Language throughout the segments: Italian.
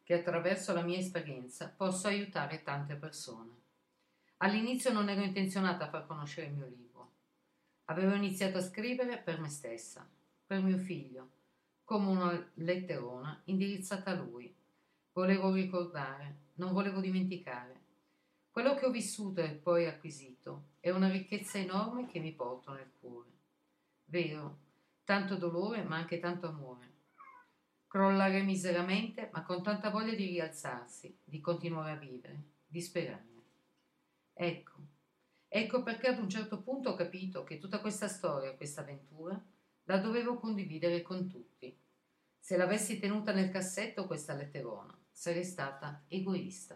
che attraverso la mia esperienza posso aiutare tante persone. All'inizio non ero intenzionata a far conoscere il mio libro. Avevo iniziato a scrivere per me stessa, per mio figlio, come una letterona indirizzata a lui. Volevo ricordare, non volevo dimenticare. Quello che ho vissuto e poi acquisito è una ricchezza enorme che mi porto nel cuore. Vero, tanto dolore ma anche tanto amore. Crollare miseramente ma con tanta voglia di rialzarsi, di continuare a vivere, di sperare. Ecco, ecco perché ad un certo punto ho capito che tutta questa storia, questa avventura, la dovevo condividere con tutti. Se l'avessi tenuta nel cassetto questa letterona, sarei stata egoista.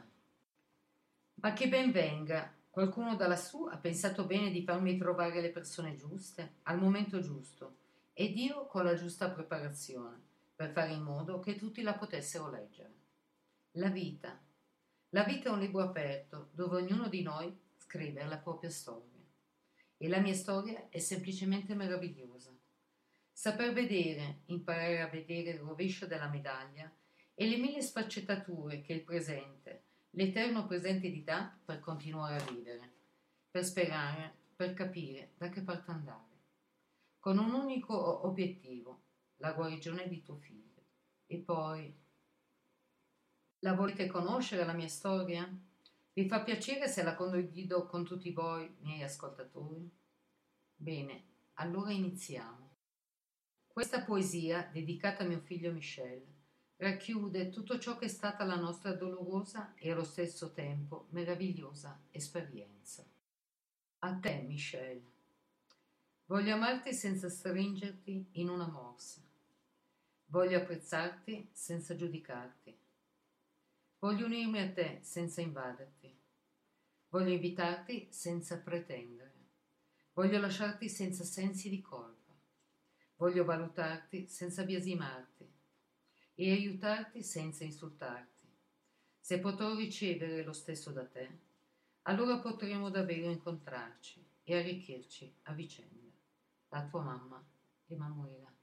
Ma che ben venga, qualcuno da lassù ha pensato bene di farmi trovare le persone giuste, al momento giusto, ed io con la giusta preparazione, per fare in modo che tutti la potessero leggere. La vita. La vita è un libro aperto dove ognuno di noi scrive la propria storia. E la mia storia è semplicemente meravigliosa. Saper vedere, imparare a vedere il rovescio della medaglia e le mille sfaccettature che il presente, l'eterno presente ti dà per continuare a vivere, per sperare, per capire da che parte andare, con un unico obiettivo, la guarigione di tuo figlio. E poi, la volete conoscere la mia storia? Vi fa piacere se la condivido con tutti voi, miei ascoltatori? Bene, allora iniziamo. Questa poesia, dedicata a mio figlio Michel, racchiude tutto ciò che è stata la nostra dolorosa e allo stesso tempo meravigliosa esperienza. A te, Michel. Voglio amarti senza stringerti in una morsa. Voglio apprezzarti senza giudicarti. Voglio unirmi a te senza invaderti. Voglio invitarti senza pretendere. Voglio lasciarti senza sensi di colpa. Voglio valutarti senza biasimarti e aiutarti senza insultarti. Se potrò ricevere lo stesso da te, allora potremo davvero incontrarci e arricchirci a vicenda. La tua mamma, Emanuela.